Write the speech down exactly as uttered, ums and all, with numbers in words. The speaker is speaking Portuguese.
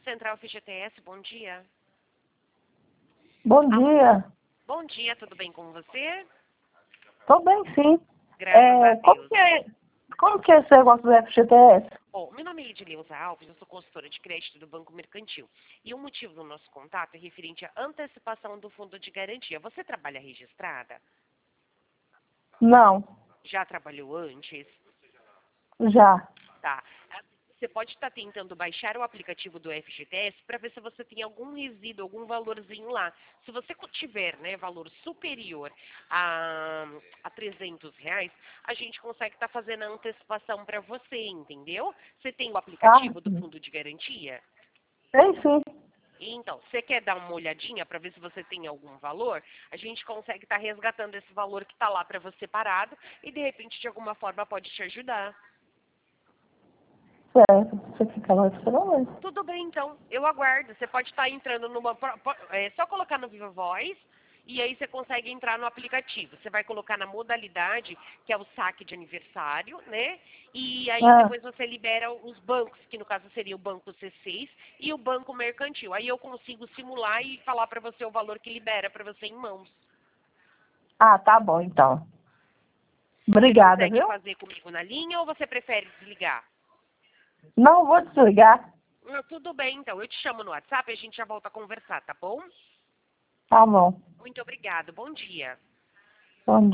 Central F G T S, bom dia. Bom dia. Bom dia, tudo bem com você? Tô bem, sim. Graças É, a como Deus. que é, como que é esse negócio do F G T S? Bom, meu nome é Edileuza Alves, eu sou consultora de crédito do Banco Mercantil. E o motivo do nosso contato é referente à antecipação do fundo de garantia. Você trabalha registrada? Não, Já trabalhou antes? já. Tá. Você pode estar tentando baixar o aplicativo do F G T S para ver se você tem algum resíduo, algum valorzinho lá. Se você tiver, né, valor superior a, a trezentos reais, a gente consegue estar fazendo a antecipação para você, entendeu? Você tem o Ah, aplicativo do sim. fundo de garantia? Tem sim. Então, você quer dar uma olhadinha para ver se você tem algum valor? A gente consegue estar resgatando esse valor que está lá para você parado e, de repente, de alguma forma, pode te ajudar. Certo. Você fica lá esperando. Tudo bem, então. Eu aguardo. Você pode estar entrando numa... pro- pro- É só colocar no Viva Voz e aí você consegue entrar no aplicativo. Você vai colocar na modalidade, que é o saque de aniversário, né? E aí Ah, depois você libera os bancos, que no caso seria o Banco C seis e o Banco Mercantil. Aí eu consigo simular e falar para você o valor que libera para você em mãos. ah, tá bom então. Você Obrigada, consegue viu? fazer comigo na linha ou você prefere desligar? Não vou desligar. Ah, tudo bem, então. Eu te chamo no WhatsApp e a gente já volta a conversar, tá bom? Tá bom. Muito obrigado. Bom dia. Bom dia.